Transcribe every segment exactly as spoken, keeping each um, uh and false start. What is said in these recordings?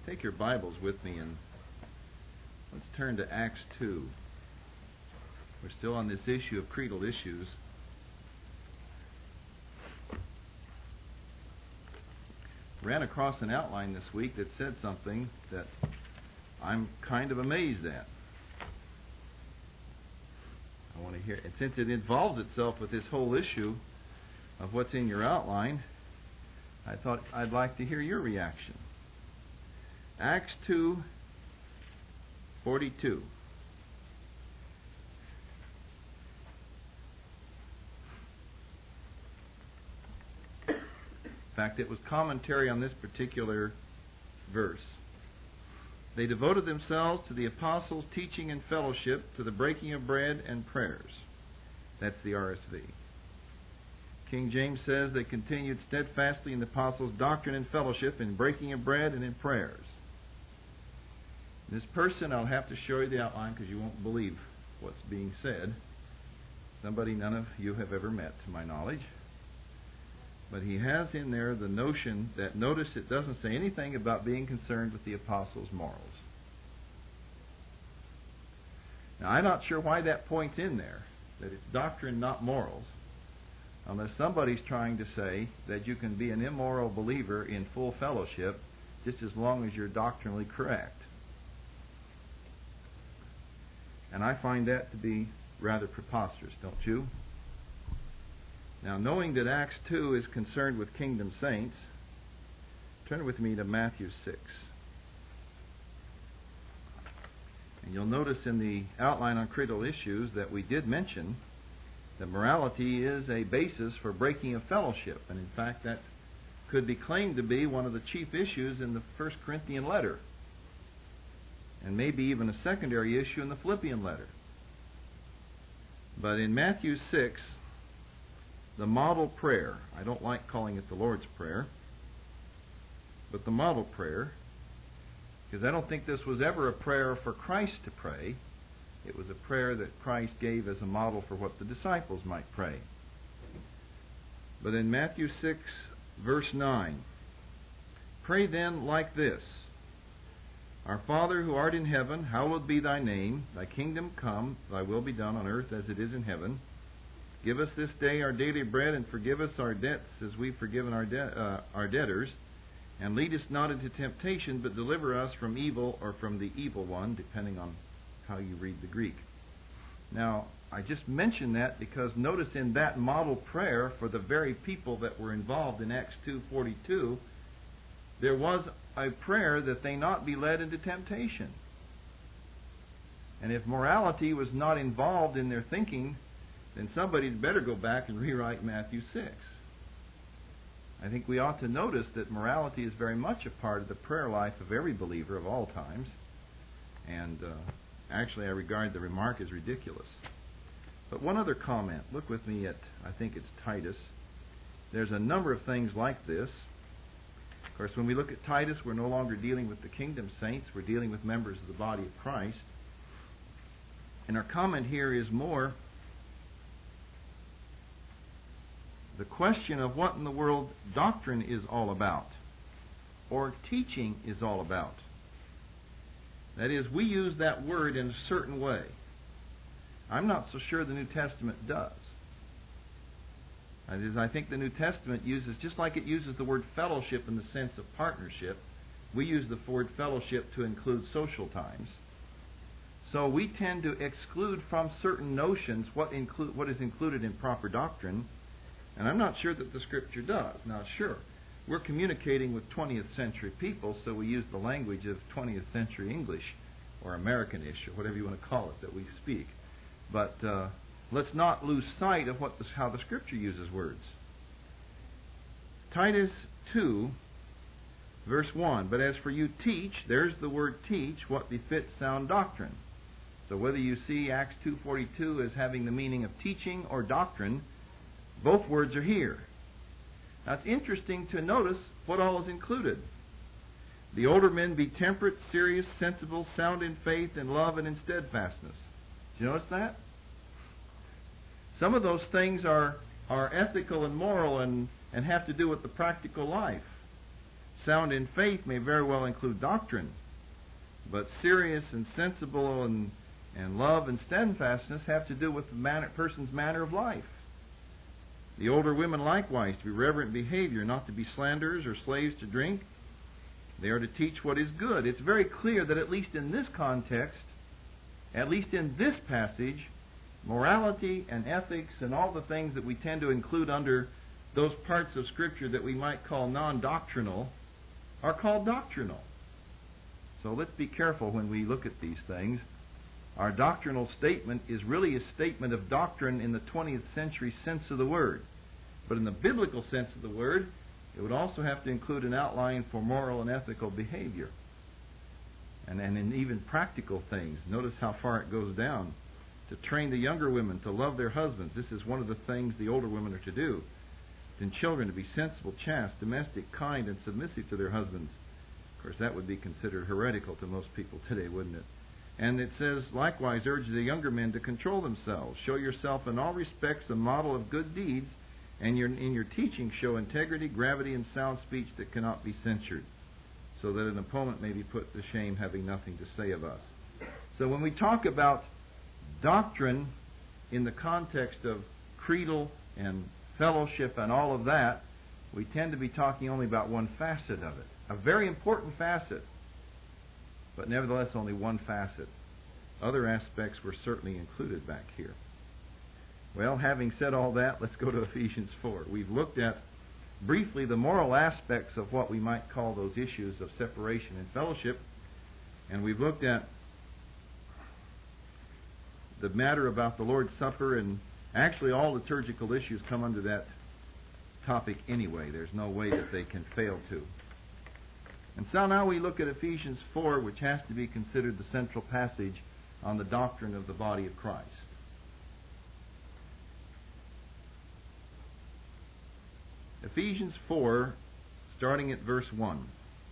Take your Bibles with me and let's turn to Acts two. We're still on this issue of creedal issues. Ran across an outline this week that said something that I'm kind of amazed at. I want to hear it. Since it involves itself with this whole issue of what's in your outline, I thought I'd like to hear your reaction. Acts two forty-two. In fact, it was commentary on this particular verse. They devoted themselves to the apostles' teaching and fellowship, to the breaking of bread and prayers. That's the R S V. King James says they continued steadfastly in the apostles' doctrine and fellowship, in breaking of bread and in prayers. This person, I'll have to show you the outline because you won't believe what's being said. Somebody none of you have ever met, to my knowledge. But he has in there the notion that, notice it doesn't say anything about being concerned with the apostles' morals. Now, I'm not sure why that point's in there, that it's doctrine, not morals, unless somebody's trying to say that you can be an immoral believer in full fellowship just as long as you're doctrinally correct. And I find that to be rather preposterous, don't you? Now, knowing that Acts two is concerned with kingdom saints, turn with me to Matthew six. And you'll notice in the outline on creedal issues that we did mention that morality is a basis for breaking of fellowship. And in fact, that could be claimed to be one of the chief issues in the First Corinthian letter, and maybe even a secondary issue in the Philippian letter. But in Matthew six, the model prayer, I don't like calling it the Lord's Prayer, but the model prayer, because I don't think this was ever a prayer for Christ to pray. It was a prayer that Christ gave as a model for what the disciples might pray. But in Matthew six, verse nine, pray then like this: Our Father who art in heaven, hallowed be thy name. Thy kingdom come, thy will be done on earth as it is in heaven. Give us this day our daily bread, and forgive us our debts as we've forgiven our, de- uh, our debtors. And lead us not into temptation, but deliver us from evil, or from the evil one, depending on how you read the Greek. Now, I just mention that because notice in that model prayer for the very people that were involved in Acts two forty-two, there was a prayer that they not be led into temptation. And if morality was not involved in their thinking, then somebody'd better go back and rewrite Matthew six. I think we ought to notice that morality is very much a part of the prayer life of every believer of all times. And uh, actually, I regard the remark as ridiculous. But one other comment. Look with me at, I think it's Titus. There's a number of things like this. Of course, when we look at Titus, we're no longer dealing with the kingdom saints. We're dealing with members of the body of Christ. And our comment here is more the question of what in the world doctrine is all about, or teaching is all about. That is, we use that word in a certain way. I'm not so sure the New Testament does. That is, I think the New Testament uses, just like it uses the word fellowship in the sense of partnership, we use the word fellowship to include social times. So we tend to exclude from certain notions what, include, what is included in proper doctrine, and I'm not sure that the Scripture does. Now, sure, we're communicating with twentieth century people, so we use the language of twentieth century English, or Americanish, or whatever you want to call it, that we speak. But uh, let's not lose sight of what the, how the Scripture uses words. Titus two, verse one, but as for you teach, there's the word teach, what befits sound doctrine. So whether you see Acts two forty-two as having the meaning of teaching or doctrine, both words are here. Now it's interesting to notice what all is included. The older men be temperate, serious, sensible, sound in faith, in love, and in steadfastness. Did you notice that? Some of those things are, are ethical and moral and, and have to do with the practical life. sound in faith may very well include doctrine, but serious and sensible and, and love and steadfastness have to do with the man, person's manner of life. The older women likewise to be reverent behavior, not to be slanderers or slaves to drink. They are to teach what is good. It's very clear that at least in this context, at least in this passage, morality and ethics and all the things that we tend to include under those parts of Scripture that we might call non-doctrinal are called doctrinal. So let's be careful when we look at these things. Our doctrinal statement is really a statement of doctrine in the twentieth century sense of the word. But in the biblical sense of the word, it would also have to include an outline for moral and ethical behavior. And, and in even practical things. Notice how far it goes down. To train the younger women to love their husbands. This is one of the things the older women are to do. And children to be sensible, chaste, domestic, kind, and submissive to their husbands. Of course, that would be considered heretical to most people today, wouldn't it? And it says, likewise, urge the younger men to control themselves. Show yourself in all respects a model of good deeds, and your, in your teaching show integrity, gravity, and sound speech that cannot be censured, so that an opponent may be put to shame, having nothing to say of us. So when we talk about doctrine in the context of creedal and fellowship and all of that, we tend to be talking only about one facet of it. A very important facet, but nevertheless only one facet. Other aspects were certainly included back here. Well, having said all that, let's go to Ephesians four. We've looked at briefly the moral aspects of what we might call those issues of separation and fellowship, and we've looked at the matter about the Lord's Supper, and actually all liturgical issues come under that topic anyway. There's no way that they can fail to. And so now we look at Ephesians four, which has to be considered the central passage on the doctrine of the body of Christ. Ephesians four, starting at verse one.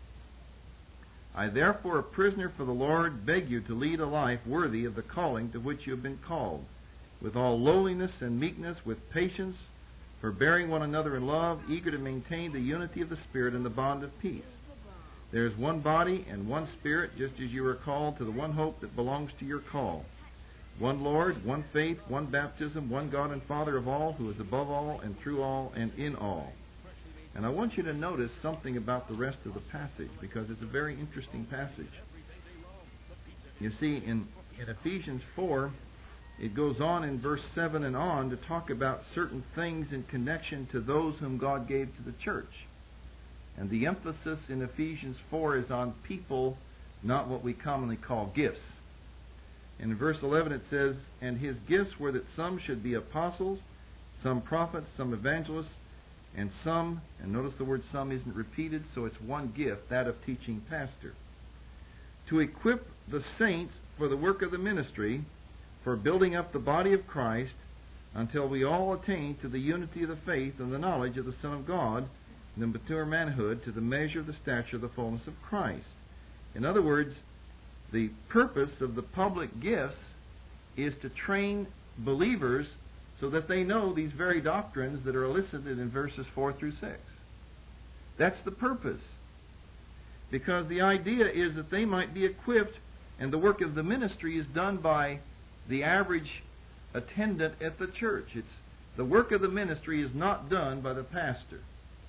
I therefore, a prisoner for the Lord, beg you to lead a life worthy of the calling to which you have been called, with all lowliness and meekness, with patience, forbearing one another in love, eager to maintain the unity of the Spirit in the bond of peace. There is one body and one Spirit, just as you are called to the one hope that belongs to your call. One Lord, one faith, one baptism, one God and Father of all, who is above all and through all and in all. And I want you to notice something about the rest of the passage, because it's a very interesting passage. You see, in, in Ephesians four, it goes on in verse seven and on to talk about certain things in connection to those whom God gave to the church. And the emphasis in Ephesians four is on people, not what we commonly call gifts. In verse eleven it says, and his gifts were that some should be apostles, some prophets, some evangelists, and some, and notice the word some isn't repeated, so it's one gift, that of teaching pastor, to equip the saints for the work of the ministry, for building up the body of Christ, until we all attain to the unity of the faith and the knowledge of the Son of God, and the mature manhood, to the measure of the stature of the fullness of Christ. In other words, the purpose of the public gifts is to train believers so that they know these very doctrines that are elicited in verses four through six. That's the purpose. Because the idea is that they might be equipped, and the work of the ministry is done by the average attendant at the church. It's the work of the ministry is not done by the pastor.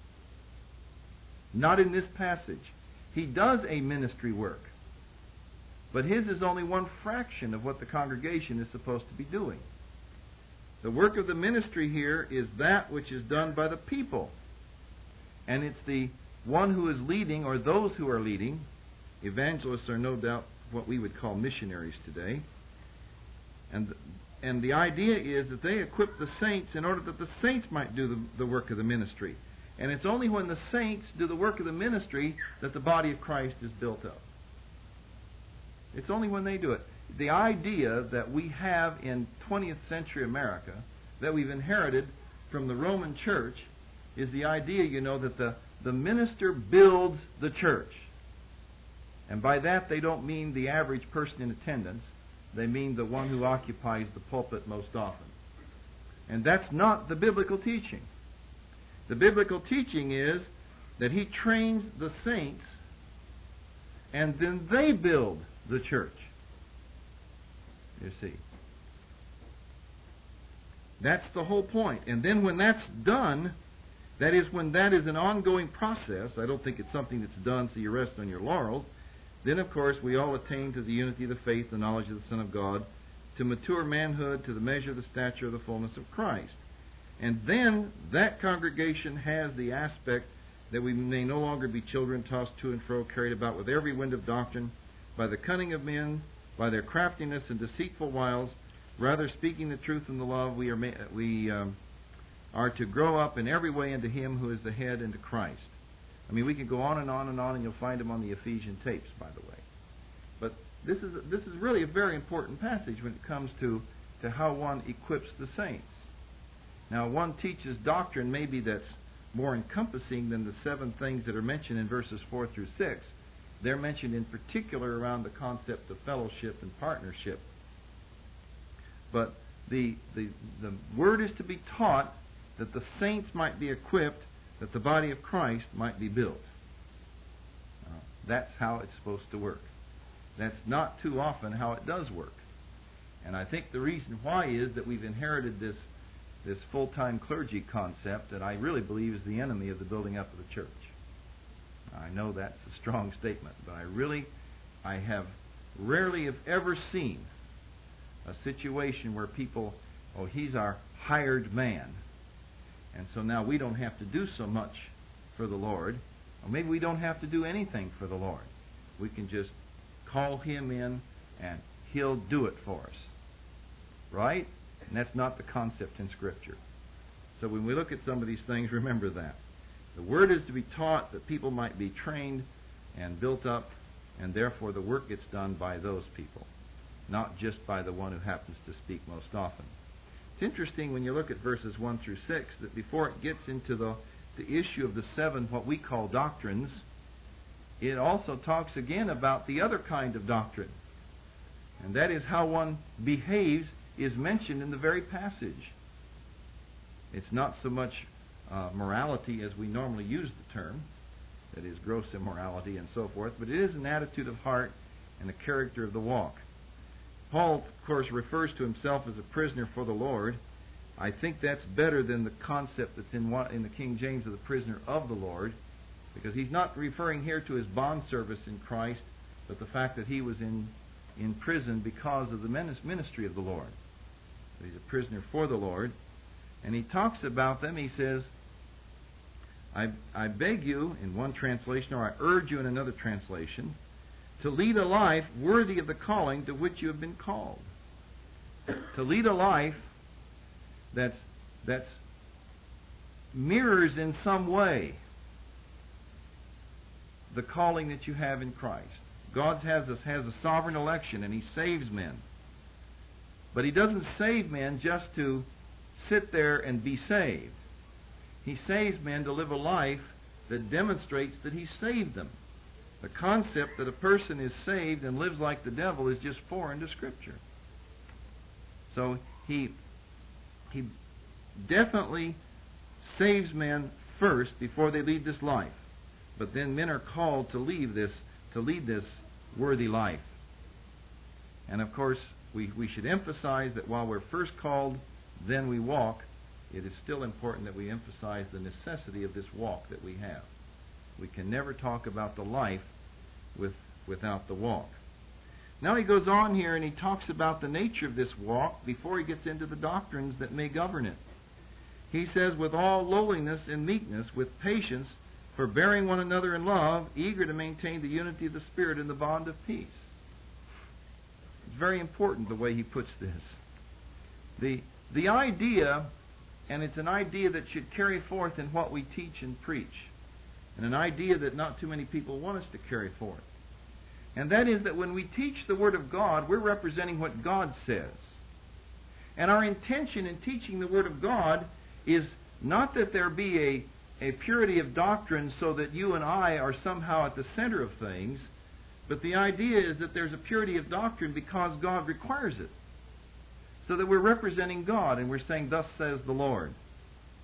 Not in this passage. He does a ministry work, but his is only one fraction of what the congregation is supposed to be doing. The work of the ministry here is that which is done by the people. And it's the one who is leading, or those who are leading. Evangelists are no doubt what we would call missionaries today. And, and the idea is that they equip the saints in order that the saints might do the, the work of the ministry. And it's only when the saints do the work of the ministry that the body of Christ is built up. It's only when they do it. The idea that we have in twentieth century America, that we've inherited from the Roman Church, is the idea, you know, that the, the minister builds the church. And by that they don't mean the average person in attendance. They mean the one who occupies the pulpit most often. And that's not the biblical teaching. The biblical teaching is that He trains the saints, and then they build the church. You see. That's the whole point. And then when that's done, that is when that is an ongoing process, I don't think it's something that's done so you rest on your laurels, then of course we all attain to the unity of the faith, the knowledge of the Son of God, to mature manhood, to the measure of the stature of the fullness of Christ. And then that congregation has the aspect that we may no longer be children tossed to and fro, carried about with every wind of doctrine, by the cunning of men, by their craftiness and deceitful wiles. Rather, speaking the truth in the love, we are ma- we um, are to grow up in every way into Him who is the head, into Christ. I mean, we could go on and on and on, and you'll find them on the Ephesian tapes, by the way. But this is this is really a very important passage when it comes to, to how one equips the saints. Now, one teaches doctrine maybe that's more encompassing than the seven things that are mentioned in verses four through six. They're mentioned in particular around the concept of fellowship and partnership. But the, the, the Word is to be taught that the saints might be equipped, that the body of Christ might be built. Uh, that's how it's supposed to work. That's not too often how it does work. And I think the reason why is that we've inherited this, this full-time clergy concept that I really believe is the enemy of the building up of the church. I know that's a strong statement, but I really, I have rarely have ever seen a situation where people, oh, he's our hired man, and so now we don't have to do so much for the Lord, or maybe we don't have to do anything for the Lord. We can just call Him in and He'll do it for us. Right? And that's not the concept in Scripture. So when we look at some of these things, remember that. The Word is to be taught that people might be trained and built up, and therefore the work gets done by those people, not just by the one who happens to speak most often. It's interesting when you look at verses one through six that before it gets into the, the issue of the seven, what we call doctrines, it also talks again about the other kind of doctrine. And that is how one behaves is mentioned in the very passage. It's not so much uh, morality as we normally use the term, that is gross immorality and so forth, but it is an attitude of heart and a character of the walk. Paul, of course, refers to himself as a prisoner for the Lord. I think that's better than the concept that's in, in the King James of the prisoner of the Lord, because he's not referring here to his bond service in Christ, but the fact that he was in, in prison because of the ministry of the Lord. So he's a prisoner for the Lord. And he talks about them, he says, I, I beg you, in one translation, or I urge you in another translation, to lead a life worthy of the calling to which you have been called. To lead a life that's, that's mirrors in some way the calling that you have in Christ. God has a, has a sovereign election, and He saves men. But He doesn't save men just to sit there and be saved. He saves men to live a life that demonstrates that He saved them. The concept that a person is saved and lives like the devil is just foreign to Scripture. So He, he definitely saves men first before they lead this life. But then men are called to lead this, to lead this worthy life. And of course, we, we should emphasize that while we're first called, then we walk. It is still important that we emphasize the necessity of this walk that we have. We can never talk about the life with, without the walk. Now he goes on here and he talks about the nature of this walk before he gets into the doctrines that may govern it. He says, with all lowliness and meekness, with patience, forbearing one another in love, eager to maintain the unity of the Spirit in the bond of peace. It's very important the way he puts this. The, the idea, and it's an idea that should carry forth in what we teach and preach, and an idea that not too many people want us to carry forth. And that is that when we teach the Word of God, we're representing what God says. And our intention in teaching the Word of God is not that there be a a purity of doctrine so that you and I are somehow at the center of things, but the idea is that there's a purity of doctrine because God requires it, so that we're representing God and we're saying, thus says the Lord.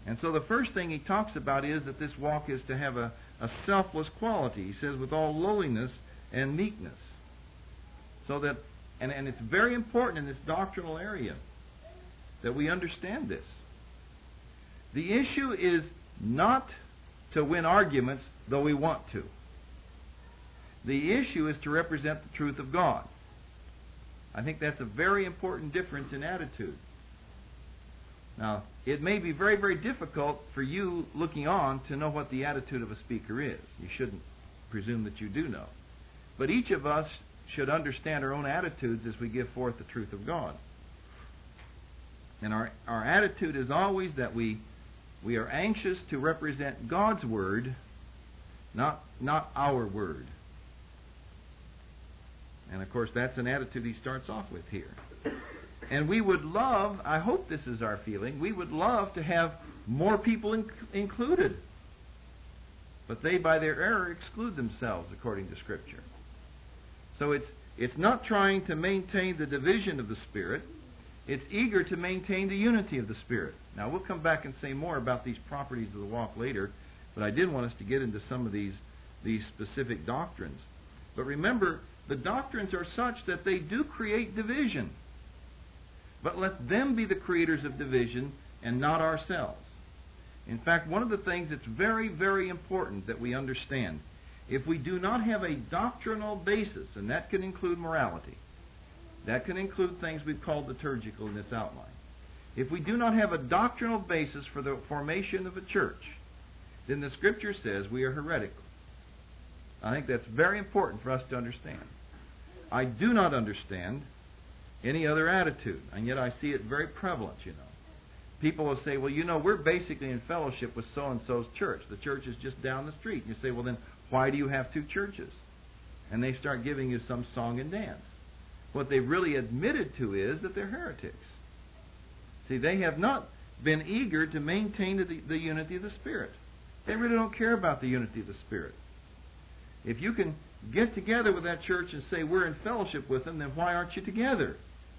And so the first thing he talks about is that this walk is to have a, a selfless quality. He says, with all lowliness and meekness. So that, and, and it's very important in this doctrinal area that we understand this. The issue is not to win arguments, though we want to. The issue is to represent the truth of God. I think that's a very important difference in attitude. Now, it may be very, very difficult for you looking on to know what the attitude of a speaker is. You shouldn't presume that you do know. But each of us should understand our own attitudes as we give forth the truth of God. And our, our attitude is always that we we are anxious to represent God's Word, not, not our word. And of course, that's an attitude he starts off with here. And we would love, I hope this is our feeling, we would love to have more people in, included. But they, by their error, exclude themselves, according to Scripture. So it's, it's not trying to maintain the division of the Spirit. It's eager to maintain the unity of the Spirit. Now, we'll come back and say more about these properties of the walk later, but I did want us to get into some of these, these specific doctrines. But remember, the doctrines are such that they do create division. But let them be the creators of division and not ourselves. In fact, one of the things that's very, very important that we understand, if we do not have a doctrinal basis, and that can include morality, that can include things we've called liturgical in this outline. If we do not have a doctrinal basis for the formation of a church, then the Scripture says we are heretical. I think that's very important for us to understand. I do not understand any other attitude, and yet I see it very prevalent, you know. People will say, well, you know, we're basically in fellowship with so-and-so's church. The church is just down the street. And you say, well, then why do you have two churches? And they start giving you some song and dance. What they've really admitted to is that they're heretics. See, they have not been eager to maintain the, the unity of the Spirit. They really don't care about the unity of the Spirit. If you can get together with that church and say we're in fellowship with them, then why aren't you together?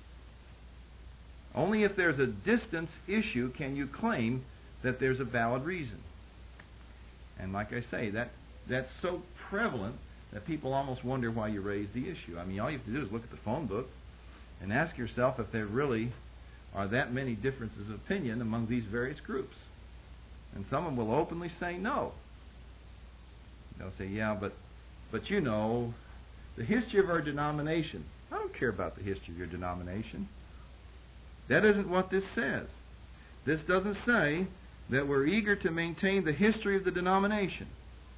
Only if there's a distance issue can you claim that there's a valid reason. And like I say, that that's so prevalent that people almost wonder why you raise the issue. I mean, all you have to do is look at the phone book and ask yourself if there really are that many differences of opinion among these various groups. And some of them will openly say no. They'll say, yeah, but, but you know, the history of our denomination. I don't care about the history of your denomination. That isn't what this says. This doesn't say that we're eager to maintain the history of the denomination.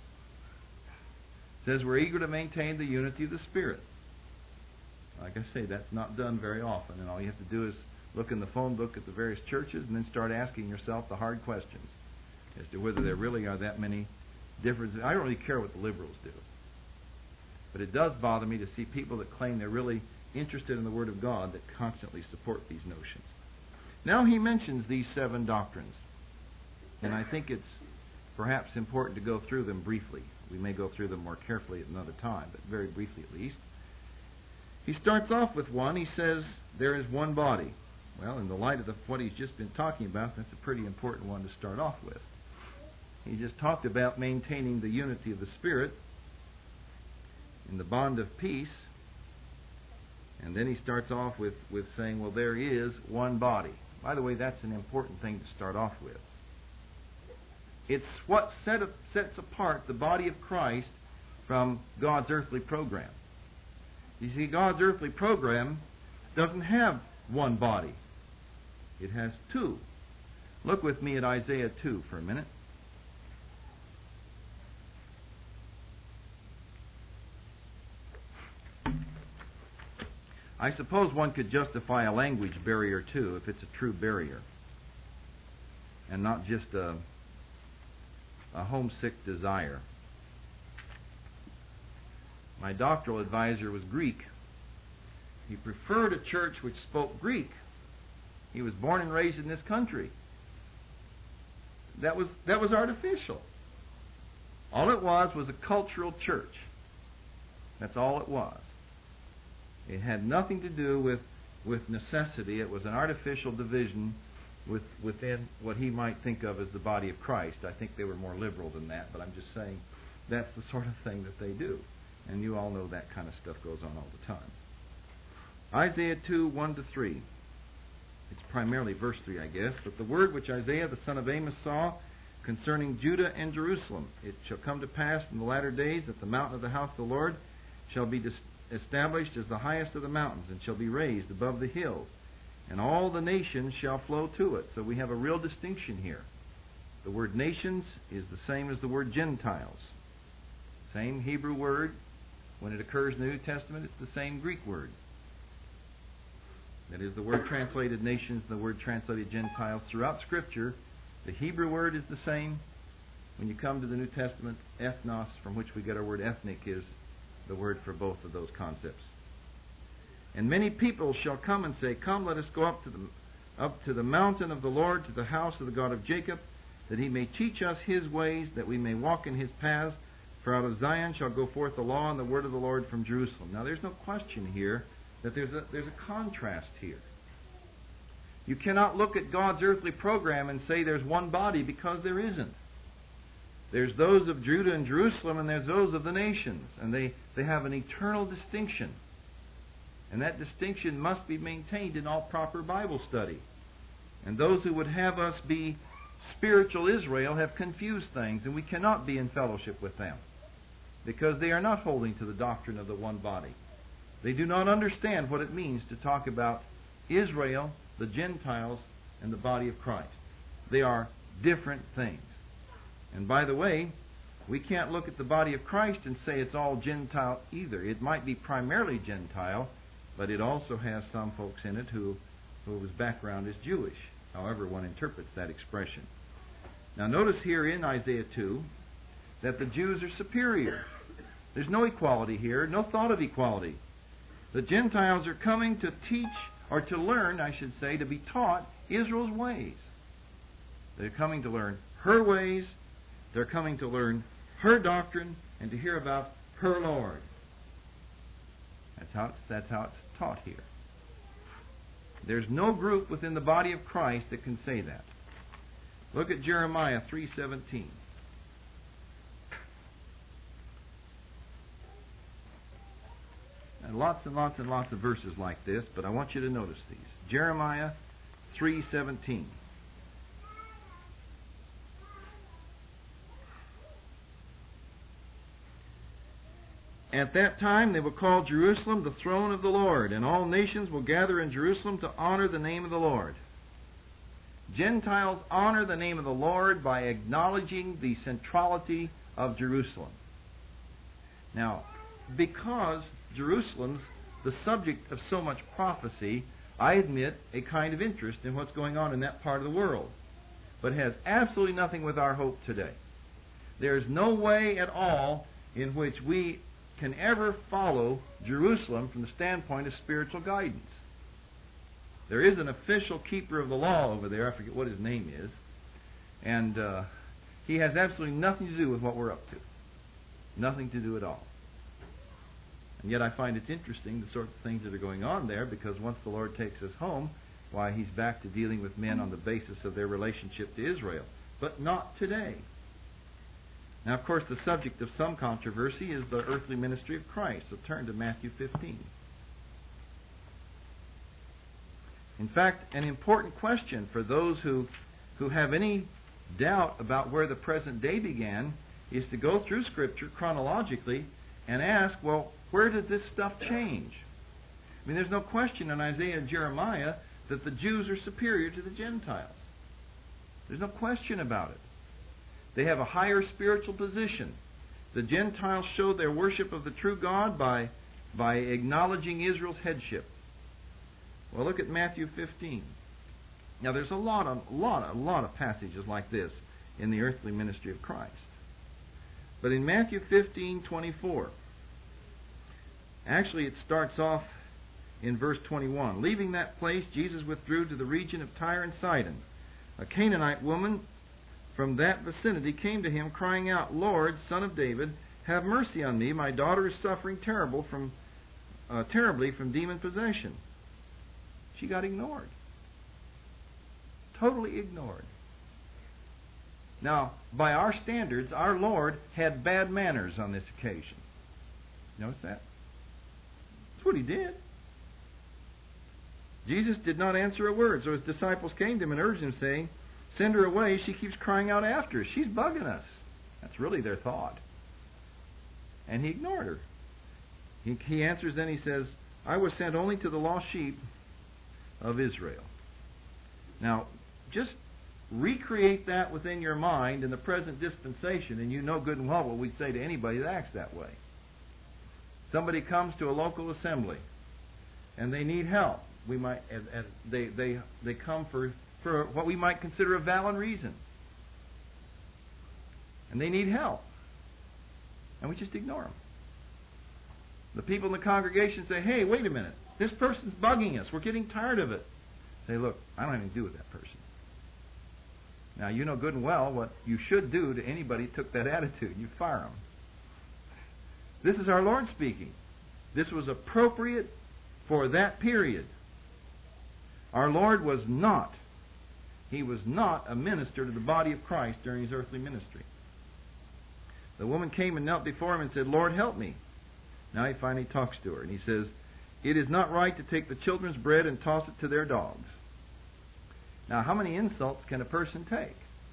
It says we're eager to maintain the unity of the Spirit. Like I say, that's not done very often, and all you have to do is look in the phone book at the various churches and then start asking yourself the hard questions as to whether there really are that many differences. I don't really care what the liberals do. But it does bother me to see people that claim they're really interested in the Word of God that constantly support these notions. Now he mentions these seven doctrines. And I think it's perhaps important to go through them briefly. We may go through them more carefully at another time, but very briefly at least. He starts off with one. He says, there is one body. Well, in the light of the, what he's just been talking about, that's a pretty important one to start off with. He just talked about maintaining the unity of the Spirit in the bond of peace. And then he starts off with, with saying, well, there is one body. By the way, that's an important thing to start off with. It's what set, sets apart the body of Christ from God's earthly program. You see, God's earthly program doesn't have one body. It has two. Look with me at Isaiah two for a minute. I suppose one could justify a language barrier too, if it's a true barrier, and not just a, a homesick desire. My doctoral advisor was Greek. He preferred a church which spoke Greek. He was born and raised in this country. That was, that was artificial. All it was was a cultural church. That's all it was. It had nothing to do with, with necessity. It was an artificial division with, within what he might think of as the body of Christ. I think they were more liberal than that, but I'm just saying that's the sort of thing that they do. And you all know that kind of stuff goes on all the time. Isaiah two, one to three. It's primarily verse three, I guess. But the word which Isaiah the son of Amos saw concerning Judah and Jerusalem, it shall come to pass in the latter days that the mountain of the house of the Lord shall be dis- established as the highest of the mountains, and shall be raised above the hills, and all the nations shall flow to it. So we have a real distinction here. The word nations is the same as the word Gentiles. Same Hebrew word. When it occurs in the New Testament, it's the same Greek word. That is, the word translated nations and the word translated Gentiles. Throughout Scripture, the Hebrew word is the same. When you come to the New Testament, ethnos, from which we get our word ethnic, is the word for both of those concepts. And many people shall come and say, Come, let us go up to the up to the mountain of the Lord, to the house of the God of Jacob, that he may teach us his ways, that we may walk in his paths. For out of Zion shall go forth the law and the word of the Lord from Jerusalem. Now there's no question here that there's a, there's a contrast here. You cannot look at God's earthly program and say there's one body, because there isn't. There's those of Judah and Jerusalem, and there's those of the nations. And they, they have an eternal distinction. And that distinction must be maintained in all proper Bible study. And those who would have us be spiritual Israel have confused things, and we cannot be in fellowship with them, because they are not holding to the doctrine of the one body. They do not understand what it means to talk about Israel, the Gentiles, and the body of Christ. They are different things. And by the way, we can't look at the body of Christ and say it's all Gentile either. It might be primarily Gentile, but it also has some folks in it who, whose background is Jewish, however one interprets that expression. Now notice here in Isaiah two that the Jews are superior. There's no equality here, no thought of equality. The Gentiles are coming to teach, or to learn, I should say, to be taught Israel's ways. They're coming to learn her ways. They're coming to learn her doctrine and to hear about her Lord. That's how it's, that's how it's taught here. There's no group within the body of Christ that can say that. Look at Jeremiah three seventeen. And lots and lots and lots of verses like this, but I want you to notice these. Jeremiah three seventeen. At that time they will call Jerusalem the throne of the Lord, and all nations will gather in Jerusalem to honor the name of the Lord. Gentiles honor the name of the Lord by acknowledging the centrality of Jerusalem. Now, because Jerusalem's the subject of so much prophecy, I admit a kind of interest in what's going on in that part of the world, but has absolutely nothing with our hope today. There is no way at all in which we can ever follow Jerusalem from the standpoint of spiritual guidance. There is an official keeper of the law over there. I forget what his name is. And uh, he has absolutely nothing to do with what we're up to. Nothing to do at all. And yet I find it's interesting, the sort of things that are going on there, because once the Lord takes us home, why, He's back to dealing with men on the basis of their relationship to Israel. But not today. Now, of course, the subject of some controversy is the earthly ministry of Christ. So turn to Matthew fifteen. In fact, an important question for those who, who have any doubt about where the present day began is to go through Scripture chronologically and ask, well, where did this stuff change? I mean, there's no question in Isaiah and Jeremiah that the Jews are superior to the Gentiles. There's no question about it. They have a higher spiritual position. The Gentiles show their worship of the true God by, by acknowledging Israel's headship. Well, look at Matthew fifteen. Now, there's a lot of, lot, a lot of passages like this in the earthly ministry of Christ. But in Matthew fifteen twenty-four, actually it starts off in verse twenty-one. Leaving that place, Jesus withdrew to the region of Tyre and Sidon. A Canaanite woman from that vicinity came to him, crying out, Lord, Son of David, have mercy on me. My daughter is suffering terrible from, uh, terribly from demon possession. She got ignored. totally ignored. Now, by our standards, our Lord had bad manners on this occasion. Notice that? That's what He did. Jesus did not answer a word, so His disciples came to Him and urged Him, saying, "Send her away, she keeps crying out after us. She's bugging us." That's really their thought. And He ignored her. He, he answers then, He says, "I was sent only to the lost sheep of Israel." Now, just recreate that within your mind in the present dispensation, and you know good and well what we'd say to anybody that acts that way. Somebody comes to a local assembly, and they need help. We might, and, and they they they come for for what we might consider a valid reason, and they need help, and we just ignore them. The people in the congregation say, "Hey, wait a minute! This person's bugging us. We're getting tired of it." Say, "Look, I don't have anything to do with that person." Now, you know good and well what you should do to anybody who took that attitude. You fire them. This is our Lord speaking. This was appropriate for that period. Our Lord was not, He was not a minister to the body of Christ during His earthly ministry. The woman came and knelt before Him and said, "Lord, help me." Now He finally talks to her, and He says, "It is not right to take the children's bread and toss it to their dogs." Now, how many insults can a person take?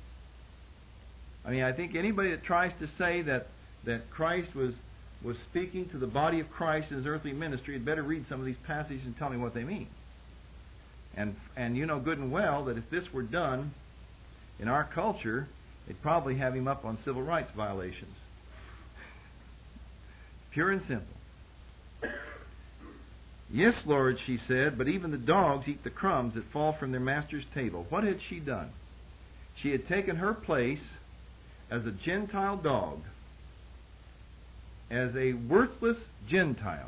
I mean, I think anybody that tries to say that, that Christ was, was speaking to the body of Christ in His earthly ministry had better read some of these passages and tell me what they mean. And, and you know good and well that if this were done in our culture, they'd probably have Him up on civil rights violations. Pure and simple. "Yes, Lord," she said, "but even the dogs eat the crumbs that fall from their master's table." What had she done? She had taken her place as a Gentile dog, as a worthless Gentile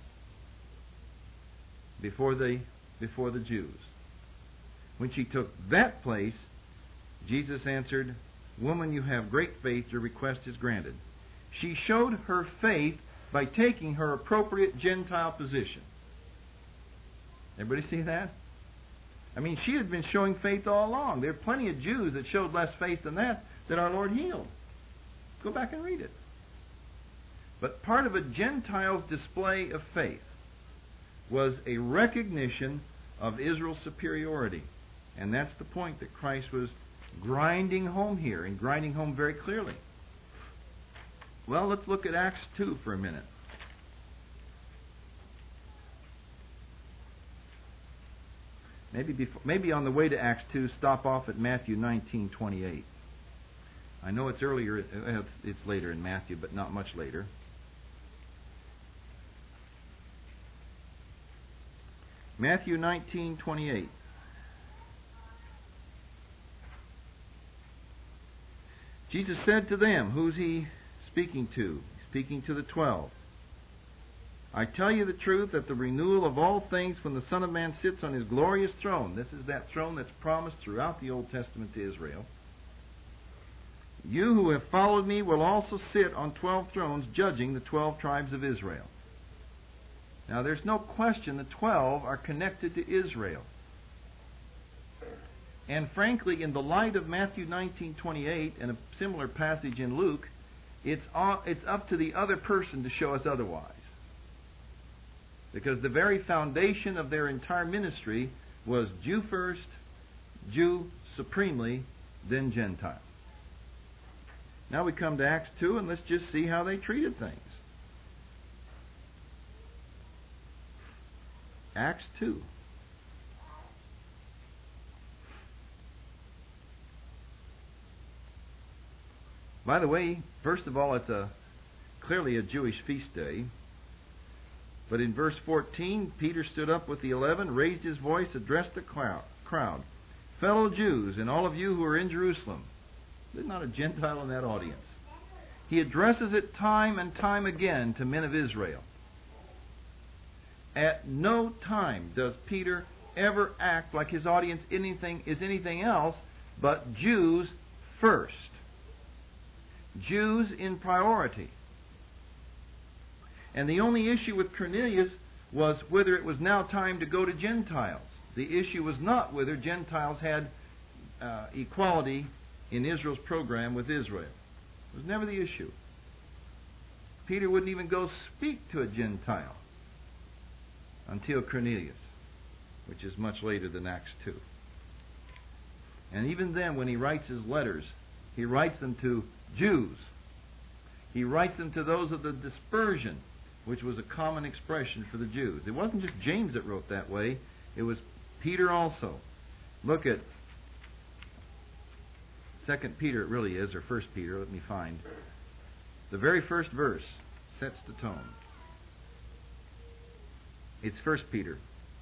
before the, before the Jews. When she took that place, Jesus answered, "Woman, you have great faith. Your request is granted." She showed her faith by taking her appropriate Gentile position. Everybody see that? I mean, she had been showing faith all along. There are plenty of Jews that showed less faith than that that our Lord healed. Go back and read it. But part of a Gentile's display of faith was a recognition of Israel's superiority. And that's the point that Christ was grinding home here, and grinding home very clearly. Well, let's look at Acts two for a minute. Maybe before, maybe on the way to Acts two, stop off at Matthew nineteen twenty-eight. I know it's earlier, it's, it's later in Matthew, but not much later. Matthew nineteen twenty-eight. Jesus said to them, who's He speaking to? Speaking to the twelve. "I tell you the truth, that the renewal of all things when the Son of Man sits on His glorious throne," this is that throne that's promised throughout the Old Testament to Israel, "you who have followed me will also sit on twelve thrones, judging the twelve tribes of Israel." Now, there's no question the twelve are connected to Israel. And frankly, in the light of Matthew nineteen twenty-eight and a similar passage in Luke, it's, it's up to the other person to show us otherwise. Because the very foundation of their entire ministry was Jew first, Jew supremely, then Gentile. Now we come to Acts two, and let's just see how they treated things. Acts two. By the way, first of all, it's a clearly a Jewish feast day. But in verse fourteen, Peter stood up with the eleven, raised his voice, addressed the crowd. "Fellow Jews, and all of you who are in Jerusalem." There's not a Gentile in that audience. He addresses it time and time again to men of Israel. At no time does Peter ever act like his audience anything is anything else but Jews first. Jews in priority. And the only issue with Cornelius was whether it was now time to go to Gentiles. The issue was not whether Gentiles had uh, equality in Israel's program with Israel. It was never the issue. Peter wouldn't even go speak to a Gentile until Cornelius, which is much later than Acts two. And even then, when he writes his letters, he writes them to Jews. He writes them to those of the dispersion, which was a common expression for the Jews. It wasn't just James that wrote that way. It was Peter also. Look at Second Peter, it really is, or First Peter, let me find. The very first verse sets the tone. It's First Peter.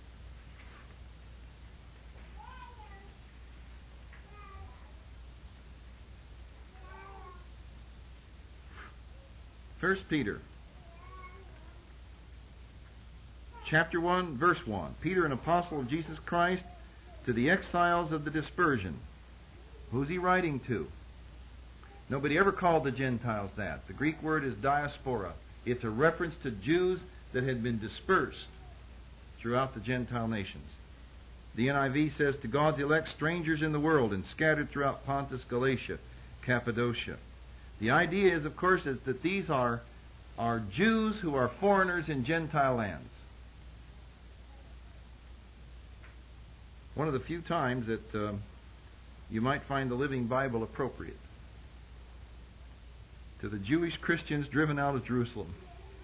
First Peter, chapter one, verse one. Peter, an apostle of Jesus Christ, to the exiles of the dispersion. Who's he writing to? Nobody ever called the Gentiles that. The Greek word is diaspora. It's a reference to Jews that had been dispersed throughout the Gentile nations. The N I V says, to God's elect strangers in the world and scattered throughout Pontus, Galatia, Cappadocia. The idea is, of course, is that these are, are Jews who are foreigners in Gentile lands. One of the few times that uh, you might find the Living Bible appropriate to the Jewish Christians driven out of Jerusalem.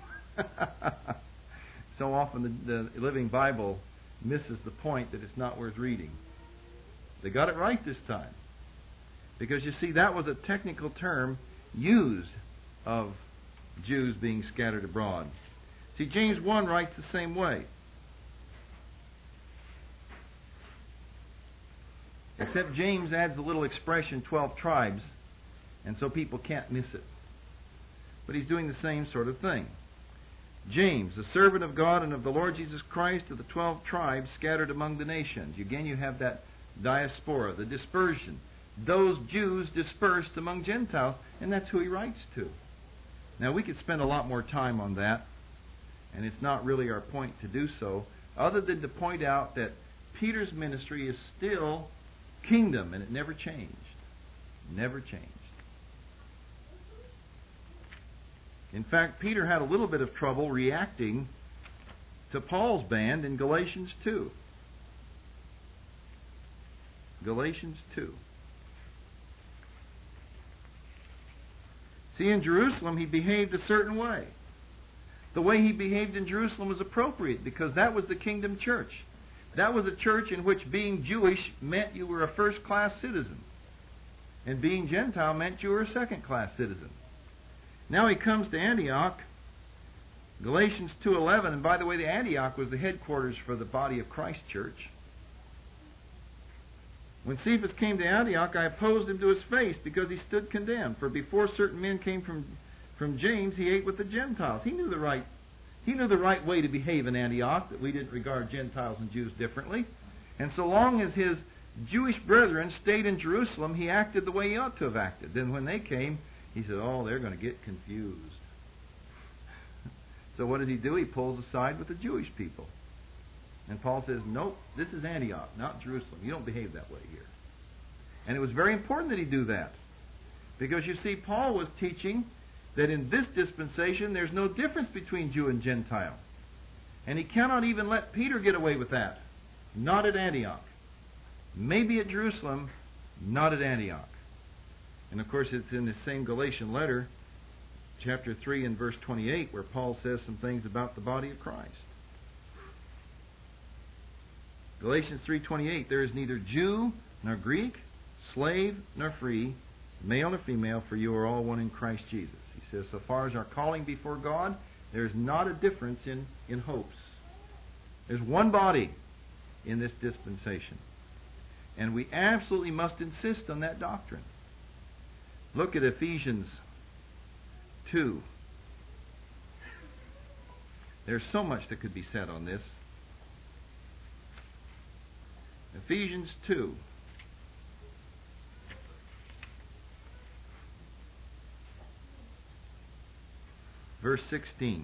So often the, the Living Bible misses the point that it's not worth reading. They got it right this time. Because you see, that was a technical term used of Jews being scattered abroad. See, James one writes the same way. Except James adds a little expression, twelve tribes, and so people can't miss it. But he's doing the same sort of thing. James, a servant of God and of the Lord Jesus Christ, of the twelve tribes scattered among the nations. Again, you have that diaspora, the dispersion. Those Jews dispersed among Gentiles, and that's who he writes to. Now, we could spend a lot more time on that, and it's not really our point to do so, other than to point out that Peter's ministry is still kingdom, and it never changed. Never changed. In fact, Peter had a little bit of trouble reacting to Paul's band in Galatians two. Galatians two. See, in Jerusalem, he behaved a certain way. The way he behaved in Jerusalem was appropriate because that was the kingdom church. That was a church in which being Jewish meant you were a first-class citizen. And being Gentile meant you were a second-class citizen. Now he comes to Antioch, Galatians two eleven, and by the way, the Antioch was the headquarters for the body of Christ Church. When Cephas came to Antioch, I opposed him to his face because he stood condemned. For before certain men came from, from James, he ate with the Gentiles. He knew the right He knew the right way to behave in Antioch, that we didn't regard Gentiles and Jews differently. And so long as his Jewish brethren stayed in Jerusalem, he acted the way he ought to have acted. Then when they came, he said, oh, they're going to get confused. So what does he do? He pulls aside with the Jewish people. And Paul says, nope, this is Antioch, not Jerusalem. You don't behave that way here. And it was very important that he do that. Because you see, Paul was teaching that in this dispensation there's no difference between Jew and Gentile. And he cannot even let Peter get away with that. Not at Antioch. Maybe at Jerusalem, not at Antioch. And of course it's in the same Galatian letter, chapter three and verse twenty-eight, where Paul says some things about the body of Christ. Galatians three twenty-eight, there is neither Jew nor Greek, slave nor free, male or female, for you are all one in Christ Jesus. He says, so far as our calling before God, there is not a difference in, in hopes. There's one body in this dispensation. And we absolutely must insist on that doctrine. Look at Ephesians two. There's so much that could be said on this. Ephesians two. Verse sixteen.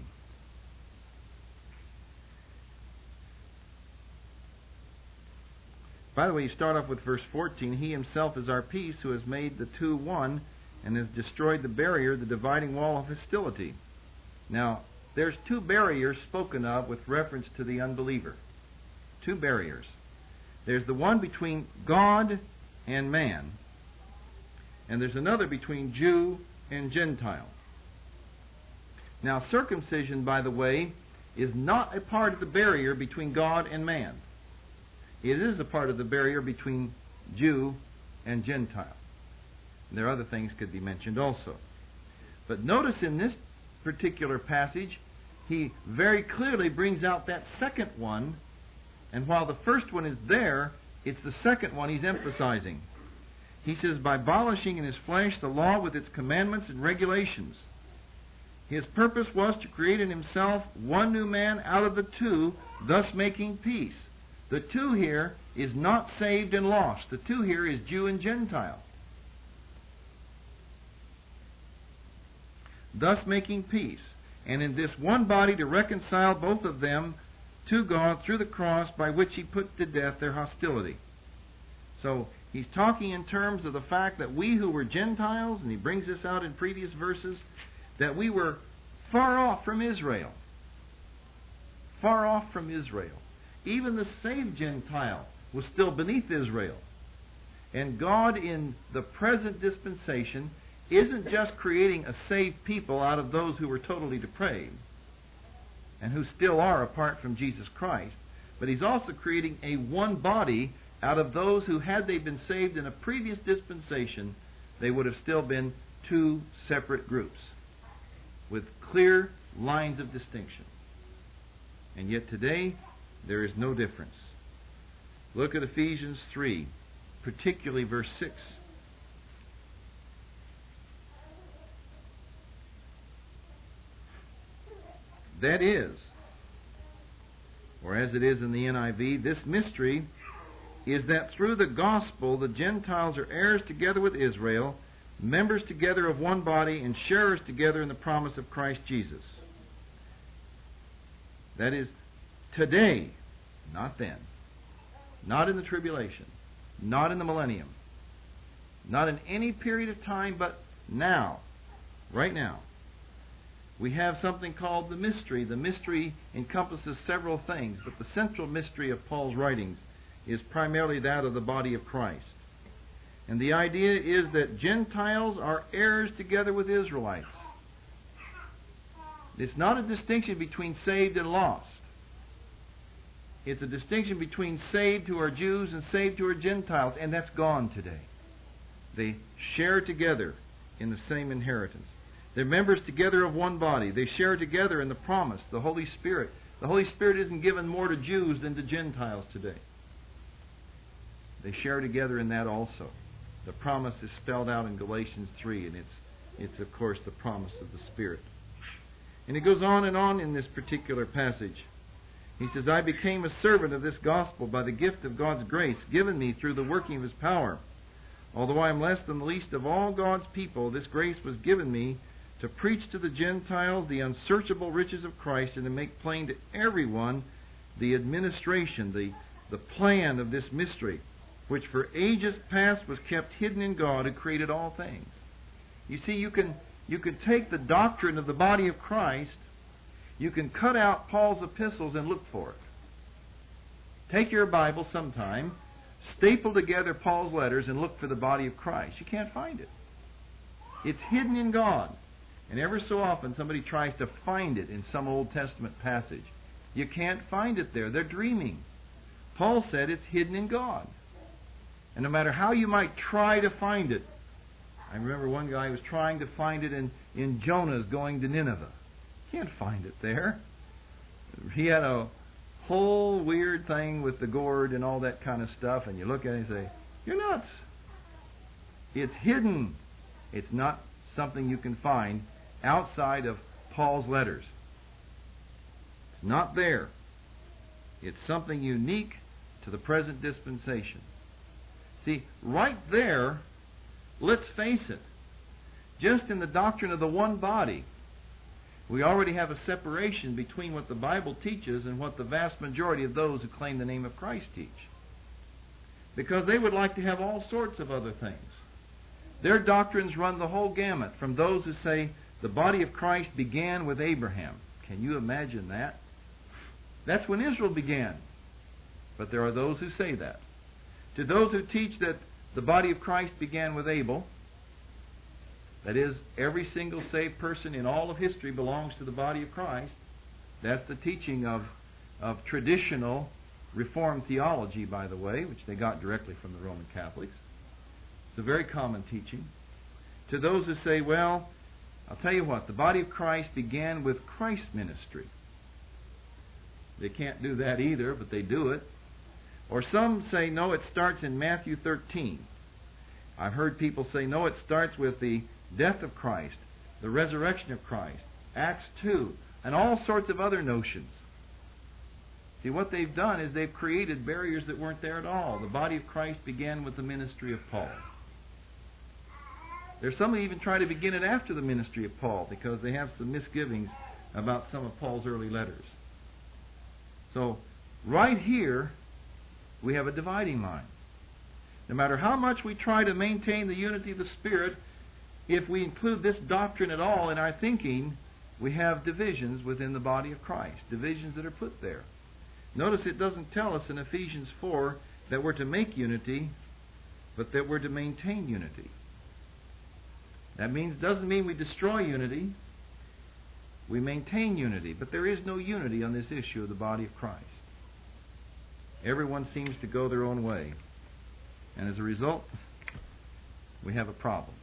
By the way, you start off with verse fourteen. He himself is our peace, who has made the two one and has destroyed the barrier, the dividing wall of hostility. Now, there's two barriers spoken of with reference to the unbeliever. Two barriers. There's the one between God and man, and there's another between Jew and Gentile. Now, circumcision, by the way, is not a part of the barrier between God and man. It is a part of the barrier between Jew and Gentile. And there are other things could be mentioned also. But notice in this particular passage, he very clearly brings out that second one, and while the first one is there, it's the second one he's emphasizing. He says, by abolishing in his flesh the law with its commandments and regulations. His purpose was to create in himself one new man out of the two, thus making peace. The two here is not saved and lost. The two here is Jew and Gentile. Thus making peace. And in this one body to reconcile both of them to God through the cross, by which he put to death their hostility. So he's talking in terms of the fact that we who were Gentiles, and he brings this out in previous verses, that we were far off from Israel. Far off from Israel. Even the saved Gentile was still beneath Israel. And God in the present dispensation isn't just creating a saved people out of those who were totally depraved and who still are apart from Jesus Christ, but he's also creating a one body out of those who, had they been saved in a previous dispensation, they would have still been two separate groups with clear lines of distinction. And yet today, there is no difference. Look at Ephesians three, particularly verse six. That is, or as it is in the N I V, this mystery is that through the gospel the Gentiles are heirs together with Israel, members together of one body, and sharers together in the promise of Christ Jesus. That is, today, not then, not in the tribulation, not in the millennium, not in any period of time, but now, right now. We have something called the mystery. The mystery encompasses several things, but the central mystery of Paul's writings is primarily that of the body of Christ. And the idea is that Gentiles are heirs together with Israelites. It's not a distinction between saved and lost. It's a distinction between saved who are Jews and saved who are Gentiles, and that's gone today. They share together in the same inheritance. They're members together of one body. They share together in the promise, the Holy Spirit. The Holy Spirit isn't given more to Jews than to Gentiles today. They share together in that also. The promise is spelled out in Galatians three, and it's, it's of course, the promise of the Spirit. And it goes on and on in this particular passage. He says, I became a servant of this gospel by the gift of God's grace given me through the working of His power. Although I am less than the least of all God's people, this grace was given me to preach to the Gentiles the unsearchable riches of Christ, and to make plain to everyone the administration, the, the plan of this mystery, which for ages past was kept hidden in God who created all things. You see, you can, you can take the doctrine of the body of Christ, you can cut out Paul's epistles and look for it. Take your Bible sometime, staple together Paul's letters, and look for the body of Christ. You can't find it. It's hidden in God. And ever so often somebody tries to find it in some Old Testament passage. You can't find it there. They're dreaming. Paul said it's hidden in God. And no matter how you might try to find it, I remember one guy was trying to find it in, in Jonah's going to Nineveh. Can't find it there. He had a whole weird thing with the gourd and all that kind of stuff, and you look at it and say, you're nuts. It's hidden. It's not something you can find outside of Paul's letters. It's not there. It's something unique to the present dispensation. See, right there, let's face it, just in the doctrine of the one body, we already have a separation between what the Bible teaches and what the vast majority of those who claim the name of Christ teach. because they would like to have all sorts of other things. Their doctrines run the whole gamut, from those who say the body of Christ began with Abraham. Can you imagine that? That's when Israel began. But there are those who say that. To those who teach that the body of Christ began with Abel, that is, every single saved person in all of history belongs to the body of Christ. That's the teaching of, of traditional Reformed theology, by the way, which they got directly from the Roman Catholics. It's a very common teaching. To those who say, well, I'll tell you what, the body of Christ began with Christ's ministry. They can't do that either, but they do it. Or some say, no, it starts in Matthew thirteen. I've heard people say, no, it starts with the death of Christ, the resurrection of Christ, Acts two, and all sorts of other notions. See, what they've done is they've created barriers that weren't there at all. The body of Christ began with the ministry of Paul. There's some who even try to begin it after the ministry of Paul because they have some misgivings about some of Paul's early letters. So, right here, we have a dividing line. No matter how much we try to maintain the unity of the Spirit, if we include this doctrine at all in our thinking, we have divisions within the body of Christ, divisions that are put there. Notice it doesn't tell us in Ephesians four that we're to make unity, but that we're to maintain unity. That means doesn't mean we destroy unity. We maintain unity, but there is no unity on this issue of the body of Christ. Everyone seems to go their own way. And as a result, we have a problem.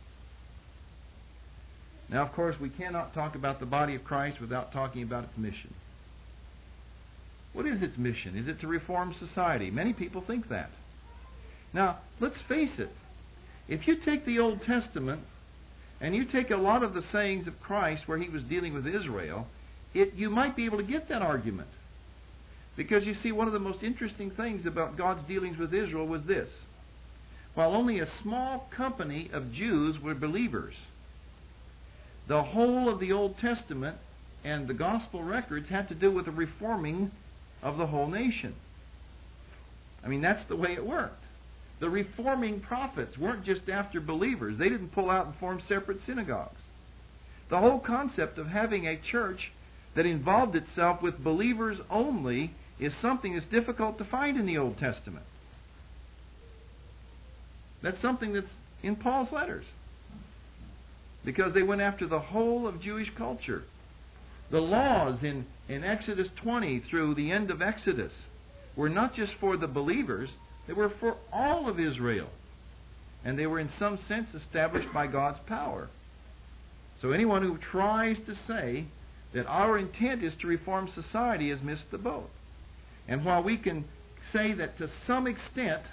Now, of course, we cannot talk about the body of Christ without talking about its mission. What is its mission? Is it to reform society? Many people think that. Now, let's face it. If you take the Old Testament and you take a lot of the sayings of Christ where he was dealing with Israel, it, you might be able to get that argument. Because you see, one of the most interesting things about God's dealings with Israel was this. While only a small company of Jews were believers, the whole of the Old Testament and the Gospel records had to do with the reforming of the whole nation. I mean, that's the way it worked. The reforming prophets weren't just after believers. They didn't pull out and form separate synagogues. The whole concept of having a church that involved itself with believers only is something that's difficult to find in the Old Testament. That's something that's in Paul's letters. Because they went after the whole of Jewish culture. The laws in, in Exodus twenty through the end of Exodus were not just for the believers, they were for all of Israel. And they were in some sense established by God's power. So anyone who tries to say that our intent is to reform society has missed the boat. And while we can say that to some extent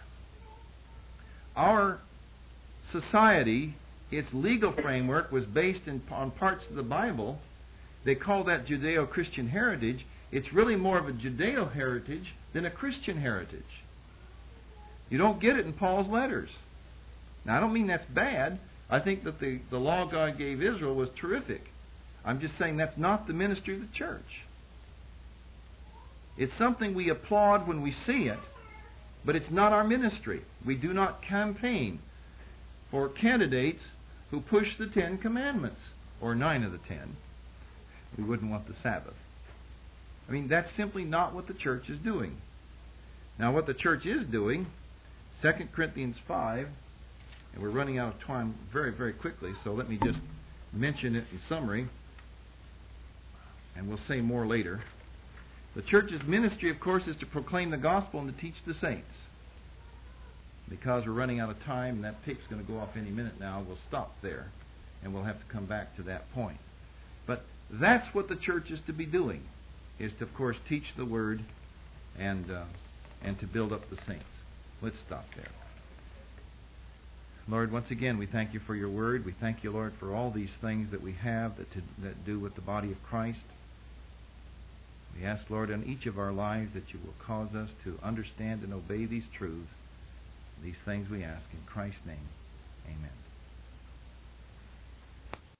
our society, its legal framework was based in, on parts of the Bible, they call that Judeo-Christian heritage. It's really more of a Judeo heritage than a Christian heritage. You don't get it in Paul's letters. Now, I don't mean that's bad. I think that the, the law God gave Israel was terrific. I'm just saying that's not the ministry of the church. It's something we applaud when we see it, but it's not our ministry. We do not campaign for candidates who push the Ten Commandments, or nine of the ten. We wouldn't want the Sabbath. I mean, that's simply not what the church is doing. Now, what the church is doing, Second Corinthians five, and we're running out of time very, very quickly, so let me just mention it in summary, and we'll say more later. The church's ministry, of course, is to proclaim the gospel and to teach the saints. Because we're running out of time, and that tape's going to go off any minute now, we'll stop there, and we'll have to come back to that point. But that's what the church is to be doing, is to, of course, teach the Word and uh, and to build up the saints. Let's stop there. Lord, once again, we thank you for your Word. We thank you, Lord, for all these things that we have that, to, that do with the body of Christ. We ask, Lord, in each of our lives that you will cause us to understand and obey these truths. These things we ask in Christ's name. Amen.